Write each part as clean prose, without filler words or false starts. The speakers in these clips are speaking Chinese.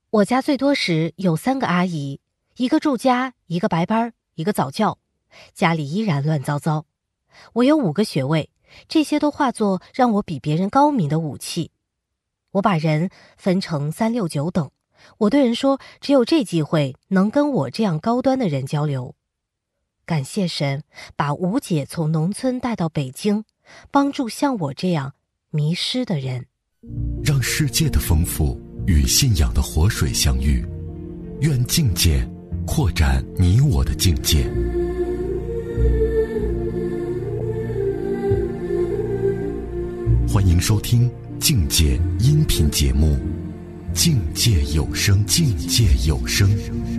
我家最多时有3个阿姨，一个住家，一个白班，一个早教，家里依然乱糟糟。我有5个学位，这些都化作让我比别人高明的武器。我把人分成3、6、9等，我对人说，只有这机会能跟我这样高端的人交流。感谢神，把吴姐从农村带到北京，帮助像我这样迷失的人。 让世界的丰富与信仰的活水相遇，愿境界扩展你我的境界。欢迎收听境界音频节目《境界有声》。境界有声。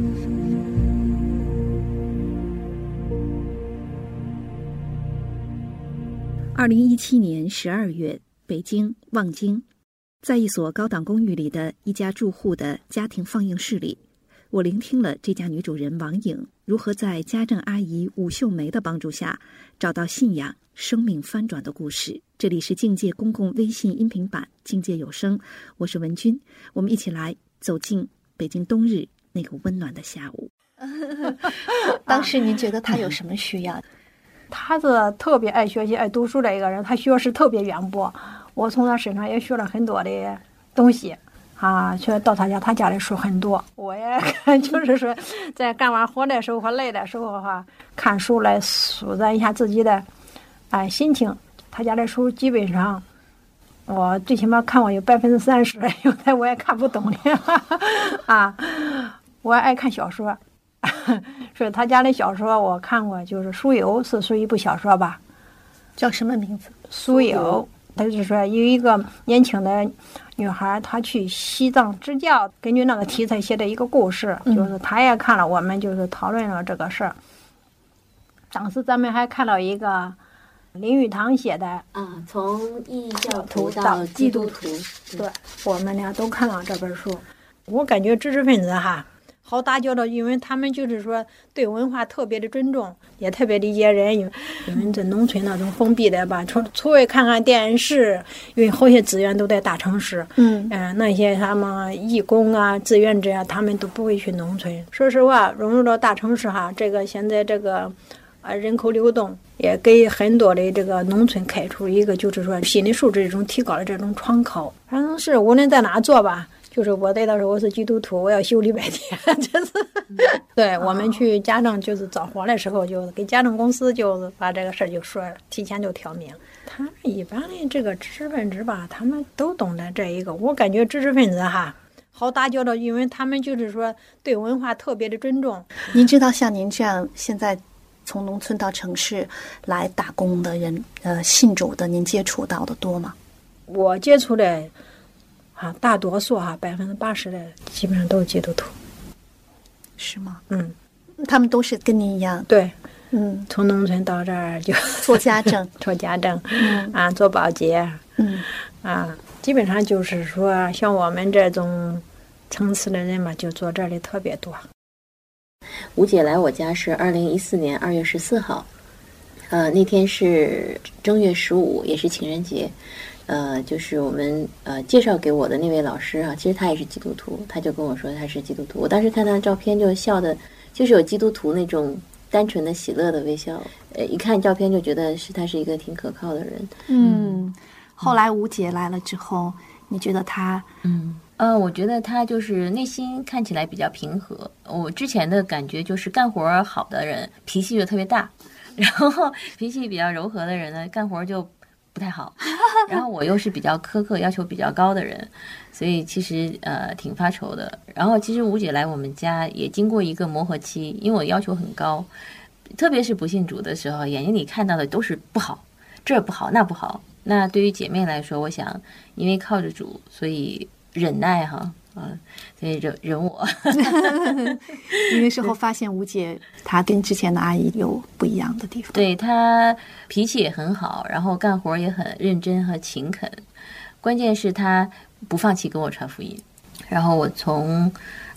2017年12月，北京望京，在一所高档公寓里的一家住户的家庭放映室里，我聆听了这家女主人王颖如何在家政阿姨武秀梅的帮助下找到信仰，生命翻转的故事。这里是境界公共微信音频版境界有声，我是文君，我们一起来走进北京冬日那个温暖的下午。 当时您觉得他有什么需要？ 他是特别爱学习爱读书的一个人，他学识特别渊博，我从他身上也学了很多的东西啊。到他家，他家里书很多，我也就是说在干完活的时候或累的时候看书来舒展一下自己的心情。他家的书基本上我最起码看我有30%，有的我也看不懂的我爱看小说，所以他家的小说我看过，就是《书友》是属于一部小说吧？ 叫什么名字？ 书友，他就是说有一个年轻的女孩，她去西藏支教，根据那个题材写的一个故事，就是她也看了，我们就是讨论了这个事儿。当时咱们还看到一个林语堂写的从异教徒到基督徒， 对，我们俩都看了这本书。我感觉知识分子好打交道，因为他们就是说对文化特别的尊重，也特别理解人。因为在农村那种封闭的吧，除非看看电视，因为好些资源都在大城市。那些什么义工志愿者他们都不会去农村。说实话，融入到大城市这个现在这个人口流动也给很多的这个农村开出一个就是说心理素质这种提高的这种窗口。反正是无论在哪做吧。就是我对他说我是基督徒，我要休礼拜天，就是对我们去家政就是找活的时候，就是给家政公司就是把这个事儿就说了，提前就挑明。他们一般的这个知识分子吧，他们都懂得这一个。我感觉知识分子好打交道，因为他们就是说对文化特别的尊重。 您知道像您这样现在从农村到城市来打工的人，信主的，您接触到的多吗？ 我接触的。大多数80%的基本上都是基督徒， 是吗？他们都是跟您一样， 对，从农村到这儿就做家政， 做家政，做保洁，基本上就是说像我们这种层次的人嘛，就做这儿的特别多。 吴姐来我家是2014年2月14号，那天是正月15，也是情人节。就是我们介绍给我的那位老师其实他也是基督徒，他就跟我说他是基督徒。我当时看他的照片就笑的，就是有基督徒那种单纯的喜乐的微笑。一看照片就觉得他是一个挺可靠的人。 后来吴姐来了之后，你觉得他？ 我觉得他就是内心看起来比较平和。我之前的感觉就是干活好的人脾气就特别大，然后脾气比较柔和的人呢，干活就不太好，然后我又是比较苛刻要求比较高的人，所以其实挺发愁的。然后其实吴姐来我们家也经过一个磨合期，因为我要求很高，特别是不信主的时候，眼睛里看到的都是不好，这不好那不好。那对于姐妹来说，我想因为靠着主，所以忍耐所以忍我。 你那时候发现吴姐她跟之前的阿姨有不一样的地方。 对，她脾气也很好，然后干活也很认真和勤恳，关键是她不放弃跟我传福音。然后我从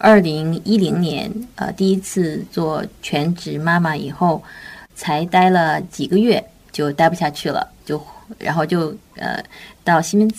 2010年第一次做全职妈妈以后，才待了几个月就待不下去了，然后就到西门子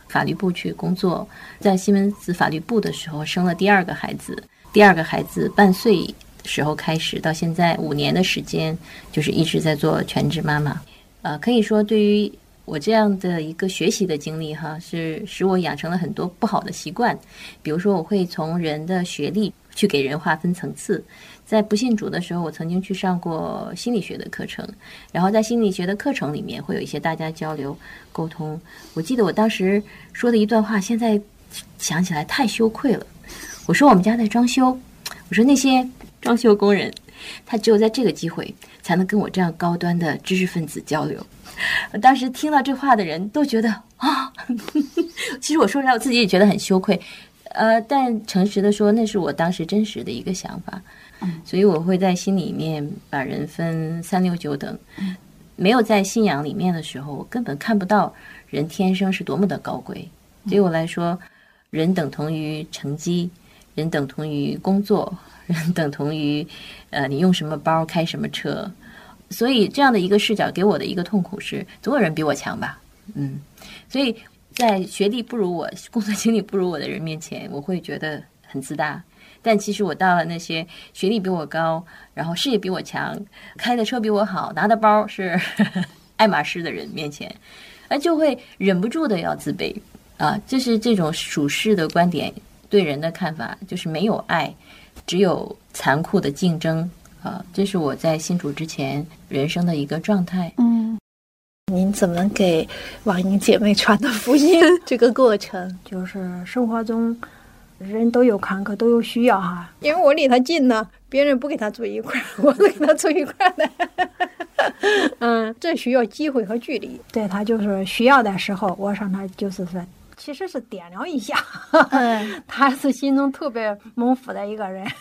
法律部去工作，在西门子法律部的时候生了第二个孩子，第二个孩子半岁时候开始，到现在5年的时间，就是一直在做全职妈妈。可以说对于我这样的一个学习的经历哈，是使我养成了很多不好的习惯。比如说我会从人的学历去给人划分层次。在不信主的时候，我曾经去上过心理学的课程，然后在心理学的课程里面会有一些大家交流沟通。我记得我当时说的一段话，现在想起来太羞愧了。我说我们家在装修，我说那些装修工人他只有在这个机会才能跟我这样高端的知识分子交流。当时听到这话的人都觉得啊，其实我说出来我自己也觉得很羞愧，但诚实的说，那是我当时真实的一个想法。所以我会在心里面把人分3、6、9等。没有在信仰里面的时候，我根本看不到人天生是多么的高贵。对我来说，人等同于成绩，人等同于工作，人等同于你用什么包开什么车。所以这样的一个视角给我的一个痛苦是，总有人比我强吧。所以在学历不如我、工作经历不如我的人面前，我会觉得很自大。但其实我到了那些学历比我高，然后事业比我强，开的车比我好，拿的包是爱马仕的人面前，就会忍不住的要自卑啊！这是这种属世的观点对人的看法，就是没有爱，只有残酷的竞争啊！这是我在信主之前人生的一个状态。 您怎么给王莹姐妹传的福音这个过程？ 就是生活中人都有坎坷，都有需要哈。因为我离他近呢，别人不跟他住一块儿，我是跟他住一块儿的。这需要机会和距离。对，他就是需要的时候，我上他就是说，其实是点了一下。他是心中特别蒙福的一个人。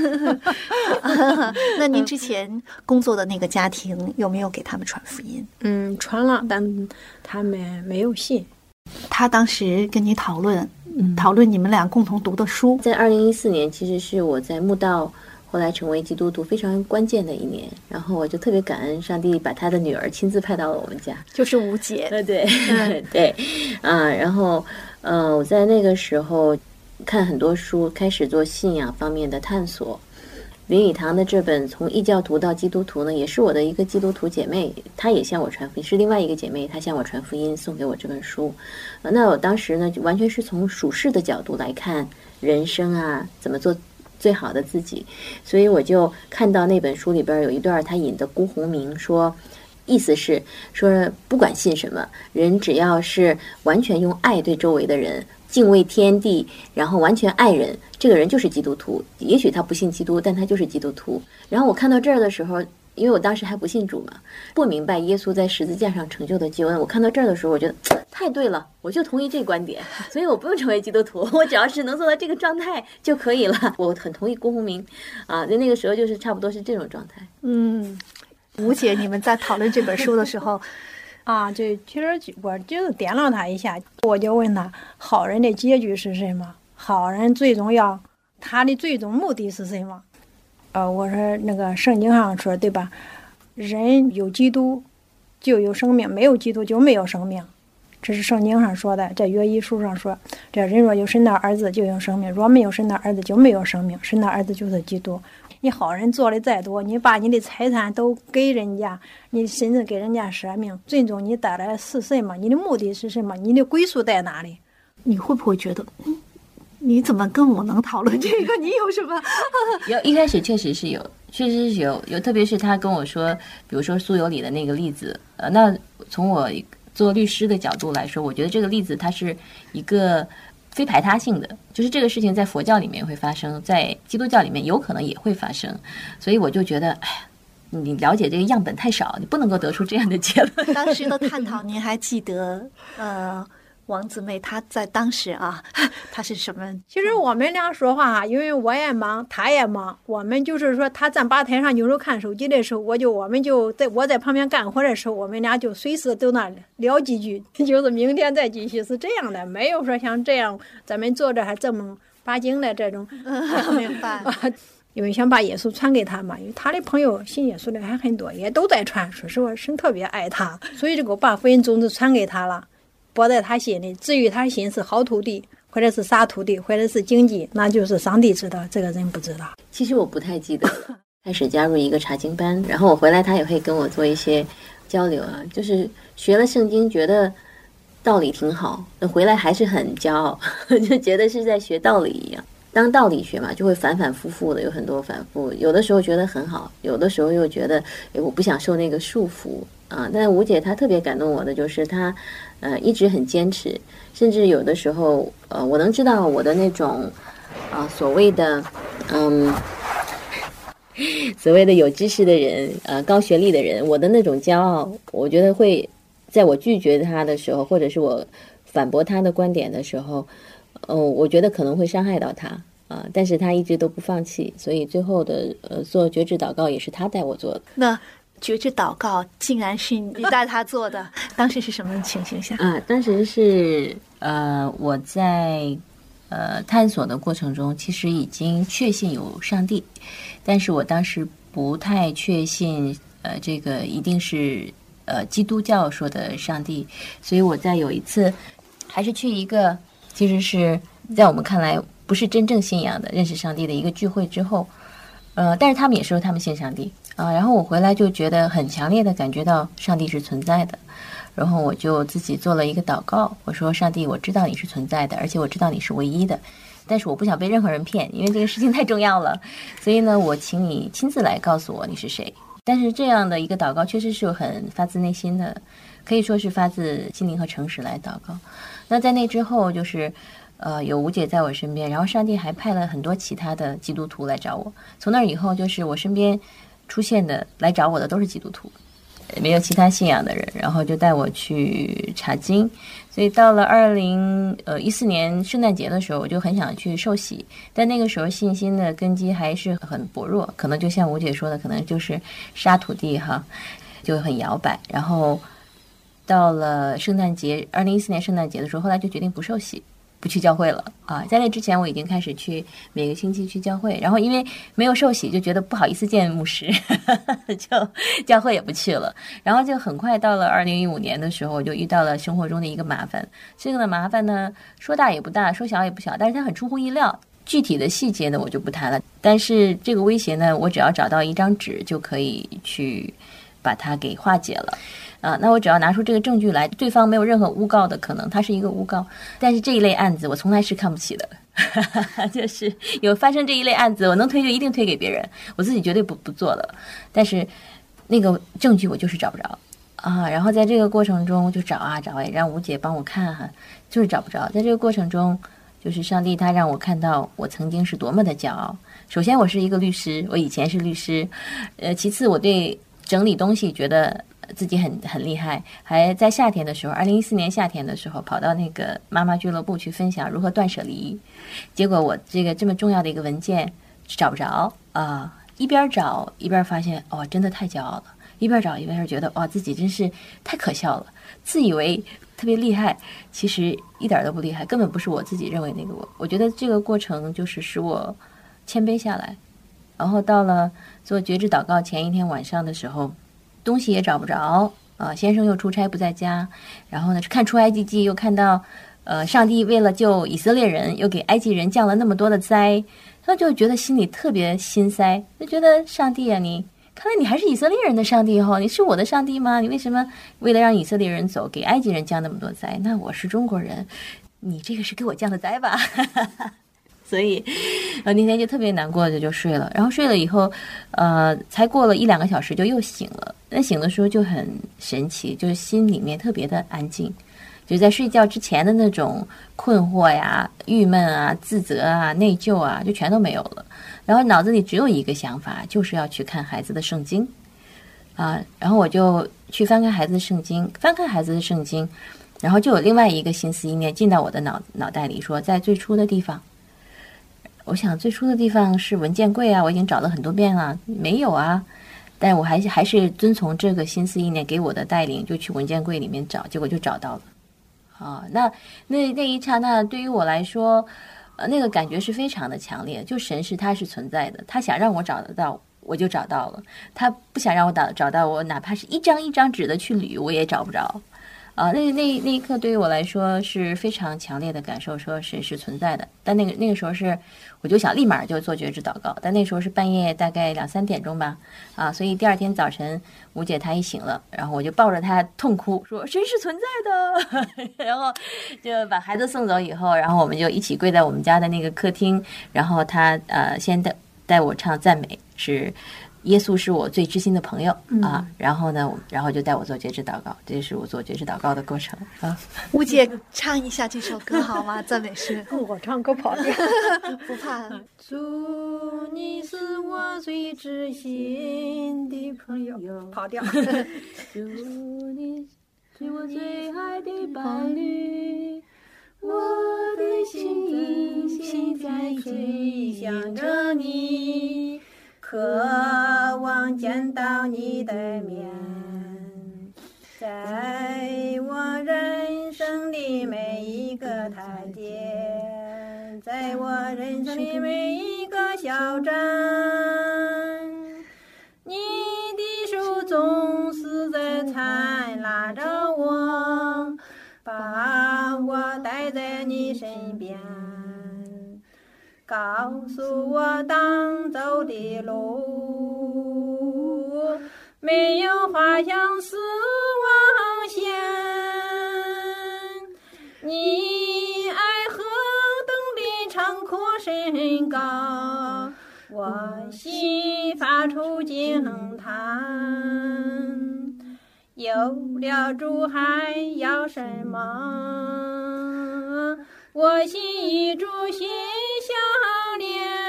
那您之前工作的那个家庭有没有给他们传福音？ 传了，但他们没有信。 他当时跟你讨论你们俩共同读的书。 在2014年，其实是我在慕道后来成为基督徒非常关键的一年，然后我就特别感恩上帝把他的女儿亲自派到了我们家， 就是吴姐。 对对然后我在那个时候看很多书，开始做信仰方面的探索。林语堂的这本《从异教徒到基督徒》呢，也是我的一个基督徒姐妹，她也向我传福音，是另外一个姐妹，她向我传福音，送给我这本书。那我当时呢，就完全是从属世的角度来看人生啊，怎么做最好的自己。所以我就看到那本书里边有一段他引的辜鸿铭说，意思是说不管信什么，人只要是完全用爱对周围的人，敬畏天地，然后完全爱人，这个人就是基督徒。也许他不信基督，但他就是基督徒。然后我看到这儿的时候，因为我当时还不信主嘛，不明白耶稣在十字架上成就的救恩。我看到这儿的时候，我觉得太对了，我就同意这个观点，所以我不用成为基督徒，我只要是能做到这个状态就可以了。我很同意辜鸿铭啊，在那个时候就是差不多是这种状态。 吴姐，你们在讨论这本书的时候其实我就是点了他一下，我就问他，好人的结局是什么？好人最终他的最终目的是什么？我说那个圣经上说，对吧？人有基督就有生命，没有基督就没有生命，这是圣经上说的。在约珥书上说，这人若有神的儿子就有生命，若没有神的儿子就没有生命。神的儿子就是基督。你好人做的再多，你把你的财产都给人家，你甚至给人家舍命，最终你带来的是什么？你的目的是什么？你的归宿在哪里？ 你会不会觉得你怎么跟我能讨论这个？你有什么？ 一开始确实是有，特别是他跟我说，比如说苏有里的那个例子，那从我做律师的角度来说，我觉得这个例子它是一个非排他性的，就是这个事情在佛教里面会发生，在基督教里面有可能也会发生，所以我就觉得，哎呀，你了解这个样本太少，你不能够得出这样的结论。 当时的探讨，您还记得？王姊妹她在当时她是什么？ 其实我们俩说话因为我也忙，他也忙，我们就是说他站吧台上有时候看手机的时候，我在旁边干活的时候，我们俩就随时都那聊几句，就是明天再继续，是这样的，没有说像这样咱们坐着还这么巴经的这种。 明白。 因为想把耶稣传给他嘛，因为他的朋友信耶稣的还很多，也都在传，说实话神特别爱他，所以这个把福音种子传给他了。 播在他心里。至于他心是好土地，或者是啥土地，或者是经济，那就是上帝知道，这个人不知道。 其实我不太记得，开始加入一个查经班，然后我回来他也会跟我做一些交流啊，就是学了圣经，觉得道理挺好，那回来还是很骄傲，就觉得是在学道理一样。当道理学嘛，就会反反复复的，有很多反复。有的时候觉得很好，有的时候又觉得，我不想受那个束缚啊。但吴姐她特别感动我的就是她，一直很坚持，甚至有的时候，我能知道我的那种，所谓的，所谓的有知识的人，高学历的人，我的那种骄傲，我觉得会在我拒绝他的时候，或者是我反驳他的观点的时候。我觉得可能会伤害到他啊，但是他一直都不放弃，所以最后的做觉知祷告也是他带我做的。 那觉知祷告竟然是你带他做的，当时是什么情形下？ 当时是我在探索的过程中，其实已经确信有上帝，但是我当时不太确信这个一定是基督教说的上帝，所以我在有一次还是去一个。其实是在我们看来不是真正信仰的认识上帝的一个聚会之后，但是他们也说他们信上帝啊。然后我回来就觉得很强烈的感觉到上帝是存在的，然后我就自己做了一个祷告，我说上帝，我知道你是存在的，而且我知道你是唯一的，但是我不想被任何人骗，因为这个事情太重要了，所以呢，我请你亲自来告诉我你是谁。但是这样的一个祷告确实是很发自内心的，可以说是发自心灵和诚实来祷告。那在那之后就是有吴姐在我身边，然后上帝还派了很多其他的基督徒来找我。从那以后就是我身边出现的来找我的都是基督徒，没有其他信仰的人，然后就带我去查经。所以到了2014年圣诞节的时候，我就很想去受洗，但那个时候信心的根基还是很薄弱，可能就像吴姐说的，可能就是沙土地哈，就很摇摆。然后到了圣诞节，2014年圣诞节的时候，后来就决定不受洗，不去教会了啊。在那之前我已经开始去每个星期去教会，然后因为没有受洗就觉得不好意思见牧师就教会也不去了。然后就很快到了2015年的时候，我就遇到了生活中的一个麻烦。这个的麻烦呢，说大也不大，说小也不小，但是它很出乎意料。具体的细节呢我就不谈了，但是这个威胁呢，我只要找到一张纸就可以去把它给化解了。那我只要拿出这个证据来，对方没有任何诬告的可能，他是一个诬告。但是这一类案子我从来是看不起的就是有发生这一类案子，我能推就一定推给别人，我自己绝对不做的。但是那个证据我就是找不着啊。然后在这个过程中就找啊找，也让吴姐帮我看哈，就是找不着。在这个过程中，就是上帝他让我看到我曾经是多么的骄傲。首先我是一个律师，我以前是律师，其次我对整理东西觉得自己很厉害，还在夏天的时候，2014年夏天的时候，跑到那个妈妈俱乐部去分享如何断舍离。结果我这么重要的一个文件找不着啊，一边找一边发现真的太骄傲了，一边找一边觉得自己真是太可笑了，自以为特别厉害，其实一点都不厉害，根本不是我自己认为那个我。我觉得这个过程就是使我谦卑下来。然后到了做觉知祷告前一天晚上的时候，东西也找不着先生又出差不在家，然后呢看出埃及记又看到上帝为了救以色列人又给埃及人降了那么多的灾，他就觉得心里特别心塞，就觉得上帝啊，你看来你还是以色列人的上帝你是我的上帝吗？你为什么为了让以色列人走给埃及人降那么多灾？那我是中国人，你这个是给我降的灾吧所以那天就特别难过的就睡了，然后睡了以后才过了1-2个小时就又醒了。那醒的时候就很神奇，就是心里面特别的安静，就在睡觉之前的那种困惑呀、郁闷啊、自责啊、内疚啊就全都没有了，然后脑子里只有一个想法，就是要去看孩子的圣经然后我就去翻开孩子的圣经，然后就有另外一个心思意念进到我的脑袋里，说在最初的地方。我想最初的地方是文件柜啊，我已经找了很多遍了，没有啊。但我还是遵从这个心思意念给我的带领，就去文件柜里面找，结果就找到了。那一刹那对于我来说，那个感觉是非常的强烈。就神是他是存在的，他想让我找得到，我就找到了；他不想让我找到，我哪怕是一张一张纸的去捋，我也找不着。 那一刻对于我来说是非常强烈的感受，说神是存在的。但那个时候是，我就想立马就做觉知祷告。但那时候是半夜大概2、3点钟吧，所以第二天早晨吴姐她一醒了，然后我就抱着她痛哭，说神是存在的。然后就把孩子送走以后，然后我们就一起跪在我们家的那个客厅，然后她先带我唱赞美，是耶稣是我最知心的朋友然后呢，然后就带我做觉知祷告，这是我做觉知祷告的过程啊。 吴姐唱一下这首歌好吗？赞美诗。 我唱歌跑调， 不怕。 主，你是我最知心的朋友，跑调。主，你是我最爱的伴侣，我的心在追想着你。渴望见到你的面，在我人生的每一个台阶，在我人生的每一个小站，你的手总是在缠拉着我，把我带在你身边，告诉我当走的路，没有花香似望线。你爱何等的长阔深高，我心发出惊叹。有了主还要什么？我心与主心相连，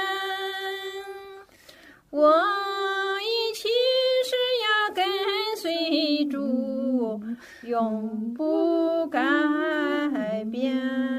我一起是要跟随主，永不改变。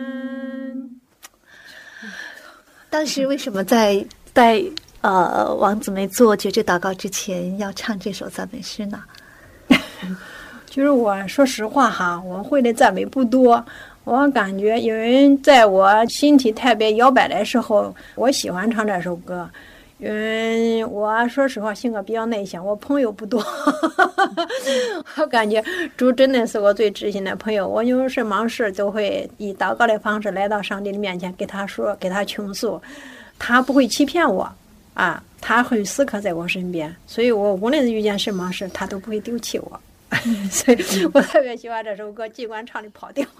当时为什么在王姊妹做觉知祷告之前要唱这首赞美诗呢？ 就是我说实话哈，我会的赞美不多。我感觉，因为在我身体特别摇摆的时候，我喜欢唱这首歌。因为我说实话，性格比较内向，我朋友不多。我感觉主真的是我最知心的朋友。我有什么事都会以祷告的方式来到上帝的面前，给他说，给他倾诉。他不会欺骗我他会时刻在我身边，所以我无论遇见什么事，他都不会丢弃我。所以我特别喜欢这首歌，尽管唱的跑调。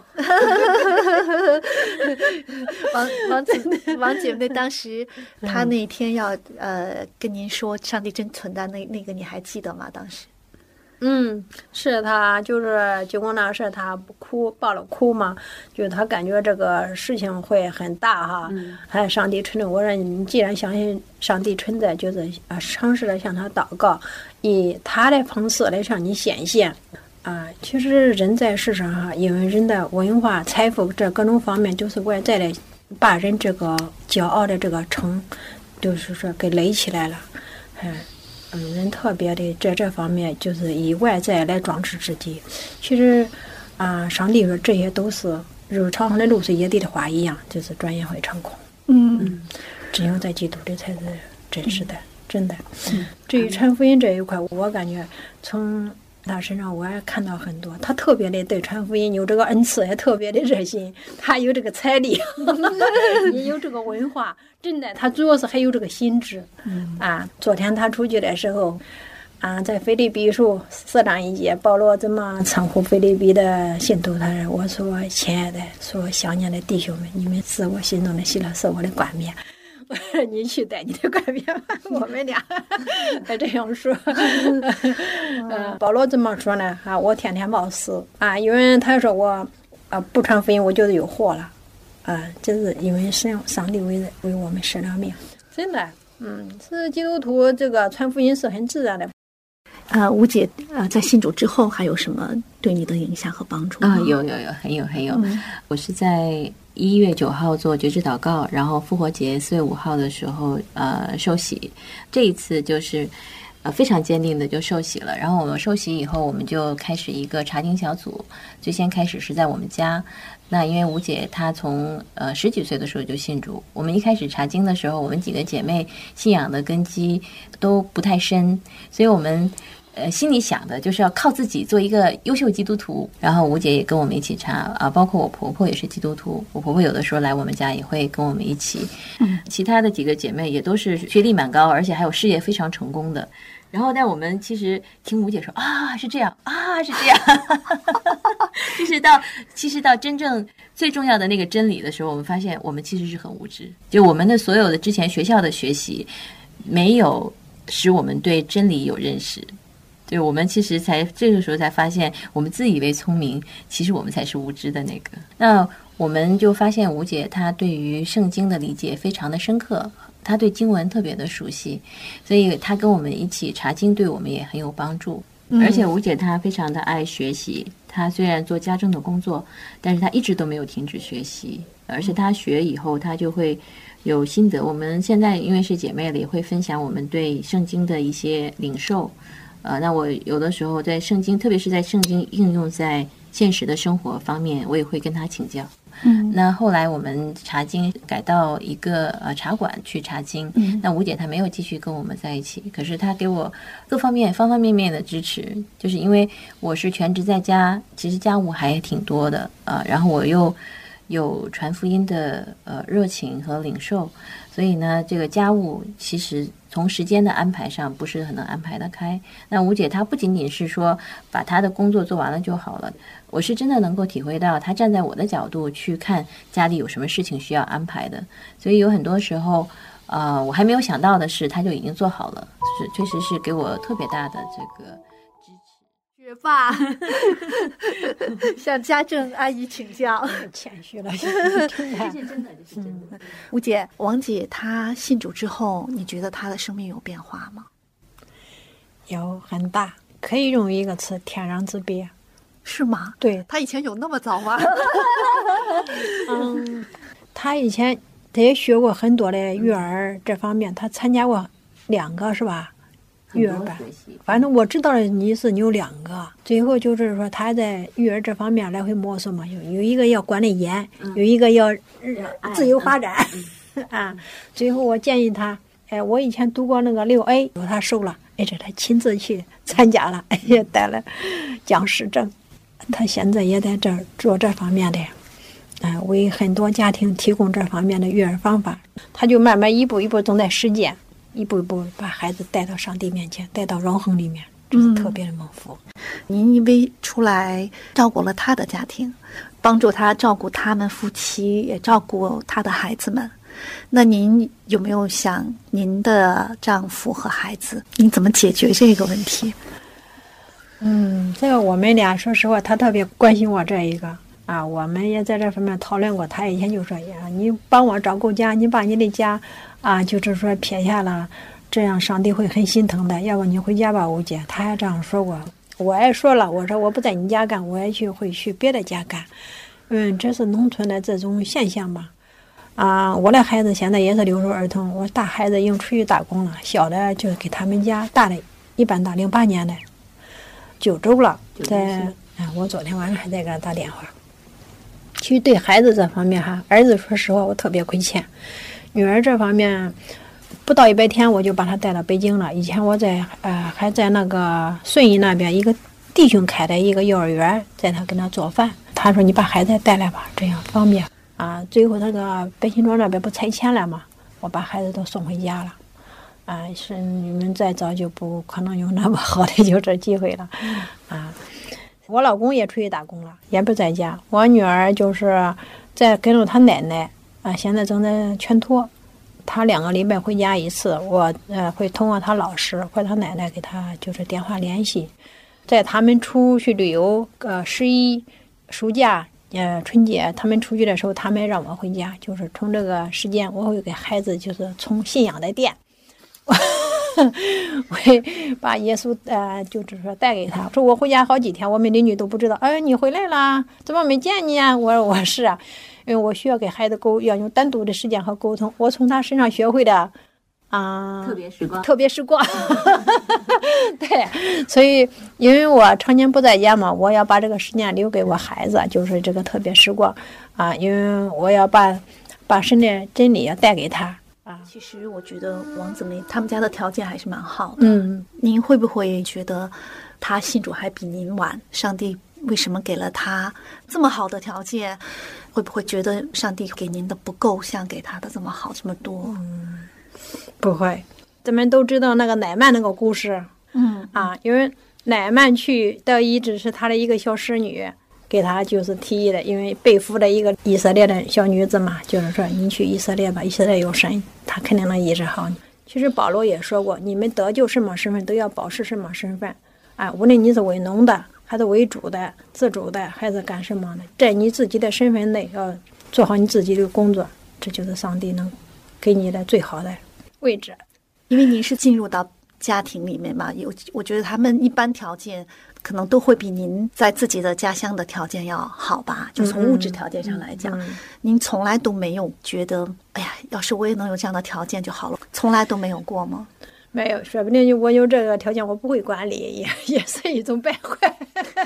王姐妹当时她那天要跟您说上帝真存在，那个你还记得吗？当时是他就是结果那事他爆了哭嘛，就是他感觉这个事情会很大哈。还上帝存在，我说你既然相信上帝存在，就是尝试着向他祷告，以他的方式来向你显现其实人在世上哈，因为人的文化、财富这各种方面，就是外在的把人这个骄傲的这个城，就是说给垒起来了。人特别的在这方面就是以外在来装饰自己。其实上帝说这些都是如长河的露水野地的花一样，就是转眼会成空。只有在基督里才是真实的、真的。至于传福音这一块，我感觉从他身上我也看到很多，他特别的对传福音有这个恩赐，也特别的热心，他有这个财力也有这个文化，真的他主要是还有这个心智。昨天他出去的时候在腓立比书4章1节，保罗怎么称呼腓立比的信徒？他说：“我说亲爱的，说想念的弟兄们，你们是我心中的喜乐，是我的冠冕。”我说你去带你的冠冕吧，我们俩这样说。保罗怎么说呢？我天天冒死因为他说我不传福音，我就是有祸了就是因为上帝为我们舍了命，真的。是基督徒这个传福音是很自然的。 吴姐在信主之后还有什么对你的影响和帮助吗？ 有很有。我是在1月9号做觉知祷告，然后复活节4月5号的时候受洗。这一次就是非常坚定的就受洗了。然后我们受洗以后，我们就开始一个查经小组。最先开始是在我们家。那因为吴姐她从10几岁的时候就信主，我们一开始查经的时候，我们几个姐妹信仰的根基都不太深，所以我们心里想的就是要靠自己做一个优秀基督徒。然后吴姐也跟我们一起查啊，包括我婆婆也是基督徒，我婆婆有的时候来我们家也会跟我们一起。其他的几个姐妹也都是学历蛮高，而且还有事业非常成功的。然后但我们其实听吴姐说啊是这样啊是这样其实到真正最重要的那个真理的时候，我们发现我们其实是很无知，就我们的所有的之前学校的学习没有使我们对真理有认识，对，我们其实才这个时候才发现，我们自以为聪明，其实我们才是无知的那个。那我们就发现吴姐她对于圣经的理解非常的深刻，她对经文特别的熟悉，所以她跟我们一起查经对我们也很有帮助。而且吴姐她非常的爱学习，她虽然做家政的工作，但是她一直都没有停止学习，而且她学以后她就会有心得。我们现在因为是姐妹了，也会分享我们对圣经的一些领受。那我有的时候在圣经，特别是在圣经应用在现实的生活方面，我也会跟她请教。那后来我们查经改到一个茶馆去查经，那吴姐她没有继续跟我们在一起，可是她给我各方面方方面面的支持，就是因为我是全职在家，其实家务还挺多的然后我又有传福音的热情和领受，所以呢这个家务其实从时间的安排上不是很能安排得开。那吴姐她不仅仅是说把她的工作做完了就好了，我是真的能够体会到她站在我的角度去看家里有什么事情需要安排的，所以有很多时候我还没有想到的事她就已经做好了，确实是给我特别大的这个支持。 学霸向家政阿姨请教， 谦虚了。 这是真的，这是真的。 吴姐，王姐她信主之后，你觉得她的生命有变化吗？ 有很大，可以用一个词，天壤之别。 是吗？ 对， 她以前有那么早吗？ 她以前她也学过很多的育儿这方面，她参加过2个是吧？育儿班，反正我知道的你是有2个，最后就是说他在育儿这方面来回摸索嘛，有一个要管得严，有一个要自由发展最后我建议他，我以前读过那个6A， 他收了，这他亲自去参加了，也带了讲师证，他现在也在这儿做这方面的，为很多家庭提供这方面的育儿方法，他就慢慢一步一步正在实践。一步一步把孩子带到上帝面前，带到永恒里面，这是特别的蒙福。 您因为出来照顾了他的家庭，帮助他照顾他们夫妻，也照顾他的孩子们。那您有没有想您的丈夫和孩子，您怎么解决这个问题？ 这个我们俩说实话，他特别关心我这一个我们也在这方面讨论过。他以前就说呀，你帮我照顾家，你把你的家就是说撇下了，这样上帝会很心疼的，要不你回家吧，吴姐。他还这样说过，我也说了，我说我不在你家干，我也会去别的家干。这是农村的这种现象嘛。我的孩子现在也是留守儿童，我大孩子已经出去打工了，小的就给他们家，大的一般大08年的9周了，我昨天晚上还在给他打电话。其实对孩子这方面儿子说实话我特别亏欠，女儿这方面不到100天我就把她带到北京了。以前我在还在那个顺义那边一个弟兄开的一个幼儿园，在他跟他做饭，他说你把孩子带来吧，这样方便最后那个北新庄那边不拆迁了嘛，我把孩子都送回家了是你们再早就不可能有那么好的就这机会了我老公也出去打工了，也不在家。我女儿就是在跟着她奶奶现在正在全托，她2个礼拜回家一次，我会通过她老师或者她奶奶给她就是电话联系。在他们出去旅游11暑假春节他们出去的时候，他们让我回家，就是从这个时间我会给孩子就是从信仰的店我会把耶稣就是说带给他，说我回家好几天，我们邻居都不知道，你回来了，怎么没见你啊？我说我是因为我需要给孩子要用单独的时间和沟通，我从他身上学会的特别时光对，所以因为我常年不在家嘛，我要把这个时间留给我孩子，就是这个特别时光因为我要把神的真理要带给他啊。 其实我觉得王子梅他们家的条件还是蛮好的。您会不会觉得他信主还比您晚？上帝为什么给了他这么好的条件？会不会觉得上帝给您的不够，像给他的这么好这么多？ 不会，咱们都知道那个乃曼那个故事。因为乃曼去到伊甸是他的一个小使女，给他就是提议的，因为背负了一个以色列的小女子嘛，就是说你去以色列吧，以色列有神，他肯定能医治好你。其实保罗也说过，你们得救什么身份都要保持什么身份无论你是为农的还是为主的自主的还是干什么的，在你自己的身份内要做好你自己的工作，这就是上帝能给你的最好的位置。 因为您是进入到家庭里面嘛，我觉得他们一般条件可能都会比您在自己的家乡的条件要好吧，就从物质条件上来讲。您从来都没有觉得哎呀，要是我也能有这样的条件就好了，从来都没有过吗？ 没有，说不定我有这个条件我不会管理，也是一种败坏。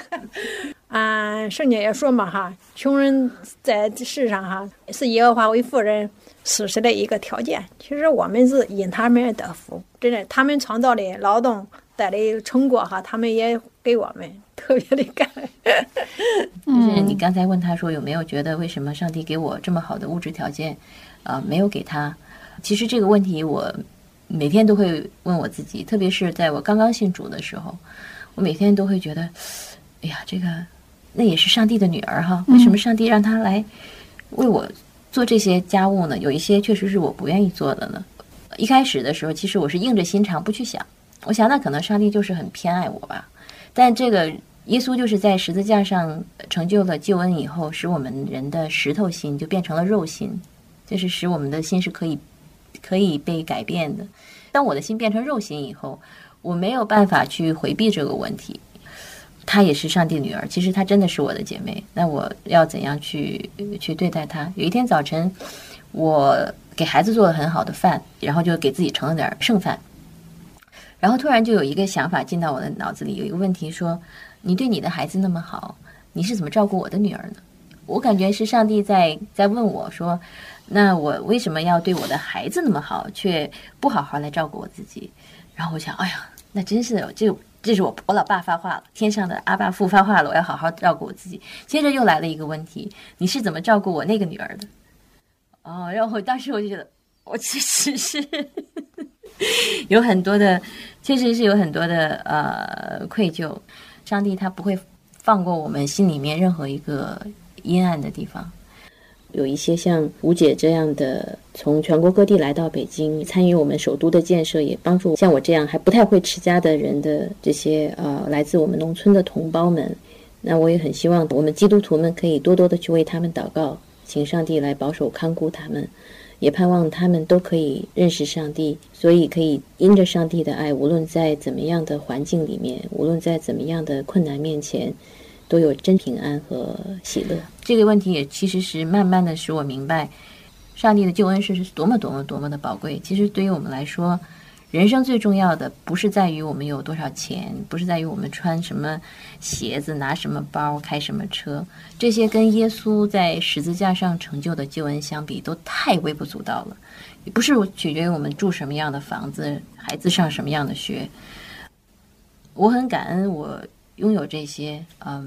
圣经也说嘛穷人在世上是耶和华为富人施施的一个条件。其实我们是因他们而得福，真的，他们创造的劳动带来成果他们也给我们特别的感恩。 就是你刚才问他说有没有觉得为什么上帝给我这么好的物质条件没有给他，其实这个问题我每天都会问我自己，特别是在我刚刚信主的时候，我每天都会觉得哎呀，这个那也是上帝的女儿为什么上帝让她来为我做这些家务呢？有一些确实是我不愿意做的呢。一开始的时候其实我是硬着心肠不去想，我想那可能上帝就是很偏爱我吧。但这个耶稣就是在十字架上成就了救恩以后，使我们人的石头心就变成了肉心，就是使我们的心是可以被改变的。当我的心变成肉心以后，我没有办法去回避这个问题。她也是上帝女儿，其实她真的是我的姐妹，那我要怎样去对待她？有一天早晨，我给孩子做了很好的饭，然后就给自己盛了点剩饭，然后突然就有一个想法进到我的脑子里，有一个问题说，你对你的孩子那么好，你是怎么照顾我的女儿呢？我感觉是上帝在问我说，那我为什么要对我的孩子那么好，却不好好来照顾我自己？然后我想，哎呀，那真是这是我老爸发话了，天上的阿爸父发话了，我要好好照顾我自己。接着又来了一个问题，你是怎么照顾我那个女儿的？然后当时我就觉得，我其实是有很多的，确实是有很多的愧疚。上帝他不会放过我们心里面任何一个阴暗的地方。有一些像吴姐这样的从全国各地来到北京参与我们首都的建设，也帮助像我这样还不太会持家的人的这些来自我们农村的同胞们。那我也很希望我们基督徒们可以多多的去为他们祷告，请上帝来保守看顾他们，也盼望他们都可以认识上帝，所以可以因着上帝的爱，无论在怎么样的环境里面，无论在怎么样的困难面前，都有真平安和喜乐。这个问题也其实是慢慢的使我明白，上帝的救恩是多么多么多么的宝贵。其实对于我们来说，人生最重要的不是在于我们有多少钱，不是在于我们穿什么鞋子，拿什么包，开什么车，这些跟耶稣在十字架上成就的救恩相比，都太微不足道了。也不是取决于我们住什么样的房子，孩子上什么样的学。我很感恩我拥有这些，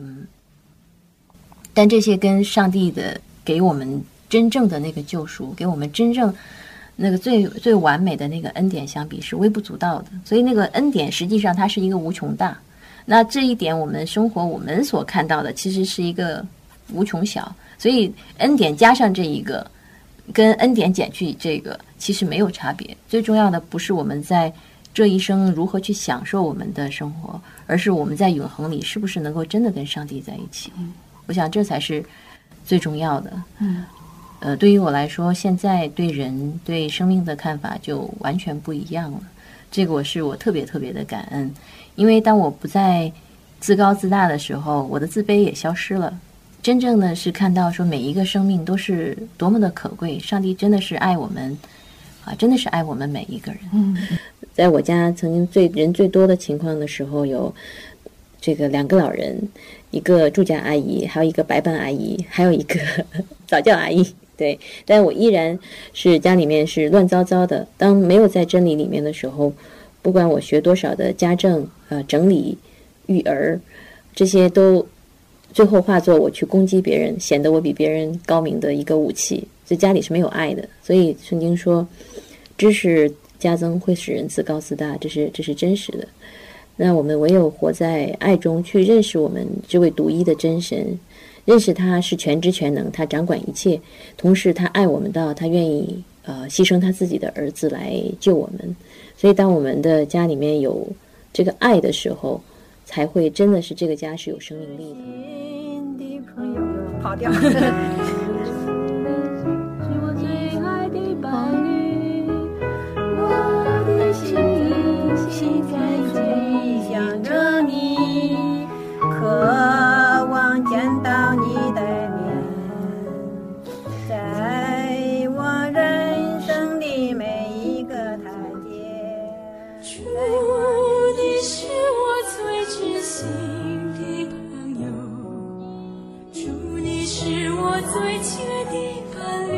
但这些跟上帝的给我们真正的那个救赎，给我们真正那个最完美的那个恩典相比，是微不足道的。所以那个恩典实际上它是一个无穷大，那这一点我们生活我们所看到的其实是一个无穷小。所以恩典加上这一个，跟恩典减去这个其实没有差别。最重要的不是我们在这一生如何去享受我们的生活，而是我们在永恒里是不是能够真的跟上帝在一起。我想这才是最重要的。对于我来说，现在对人对生命的看法就完全不一样了。这个我特别特别的感恩，因为当我不再自高自大的时候，我的自卑也消失了。真正的是看到说每一个生命都是多么的可贵，上帝真的是爱我们真的是爱我们每一个人。在我家曾经人最多的情况的时候，有这个2个老人，一个住家阿姨，还有一个白班阿姨，还有一个早教阿姨。 对，但我依然是家里面是乱糟糟的。当没有在真理里面的时候，不管我学多少的家政、整理、育儿，这些都最后化作我去攻击别人，显得我比别人高明的一个武器。所以家里是没有爱的。所以圣经说，知识加增会使人自高自大，这是真实的。那我们唯有活在爱中，去认识我们这位独一的真神，认识他是全知全能，他掌管一切，同时他爱我们到他愿意牺牲他自己的儿子来救我们。所以当我们的家里面有这个爱的时候，才会真的是这个家是有生命力的。 新的朋友跑调。 是我最爱的伴侣，我的心在追想着你， 渴望见到你的面，在我人生的每一个台阶。 主，你是我最知心的朋友，主，你是我最亲爱的伴侣，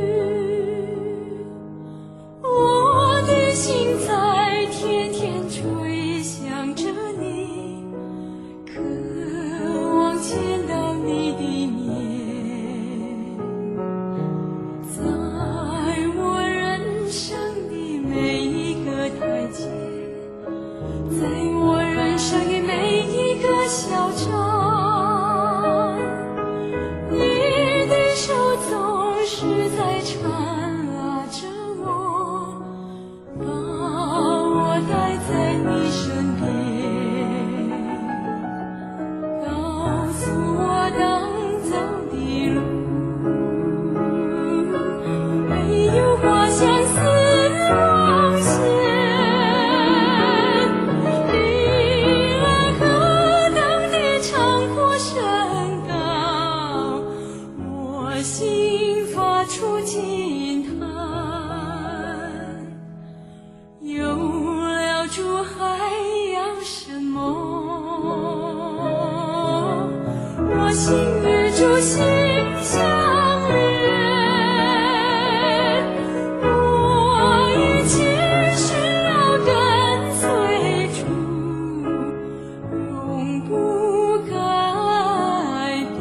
我的心在天天追想着你，渴望见到你的面，在我人生的每一个台阶，在我人生的每一个小站，你的手总是在缠拉着我，把我带在你身边，告诉我当走的路，没有花香似往昔。心发出惊叹，有了主还要什么？我心与主心相连，我一切需要跟随主，永不改变。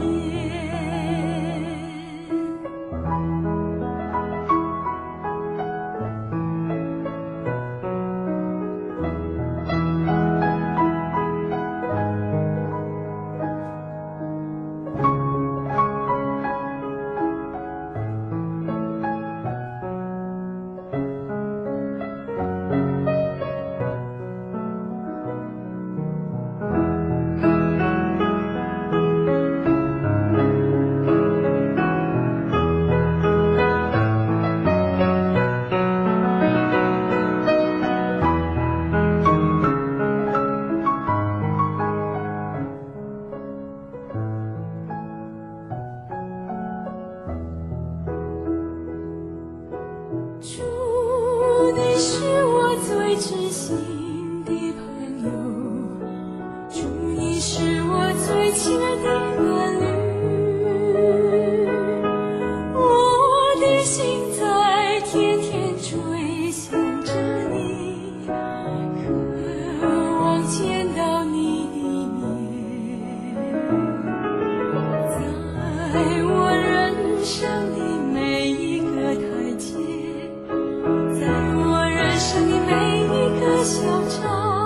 主，你是我最知心的朋友，主，你是我最亲爱的伴侣，我的心在天天追想着你，渴望见到你的面，在我人生的每一个台阶，在我人生的每一个小站，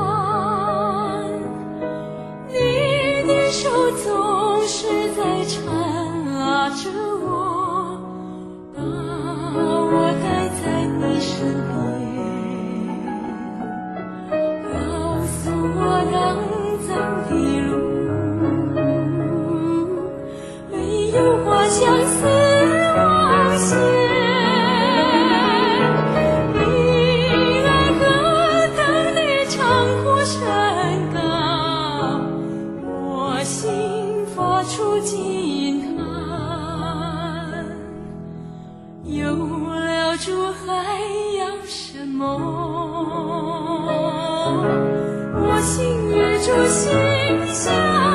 你的手总是在缠拉着我，把我带在你身边，告诉我当走的路，没有花香似往昔。出惊叹，有了主还要什么？我心与主心相